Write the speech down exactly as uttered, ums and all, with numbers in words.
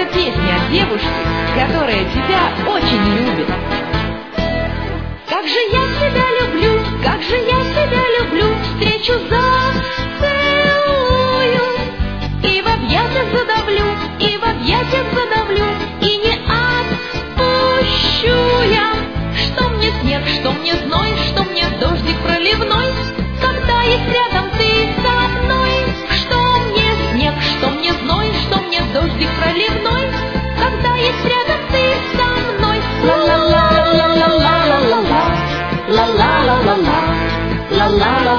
песня о девушке, которая тебя очень любит. Как же я тебя люблю, как же я тебя люблю, встречу зацелую, и в объятиях задавлю, и в объятиях задавлю, и не отпущу я. Что мне снег, что мне зной, что мне дождик проливной, когда есть рядом ты со мной. Что мне снег, что мне зной, что мне дождик проливной, когда есть рядом ты со мной. La la la la la la la la la la la la la la la la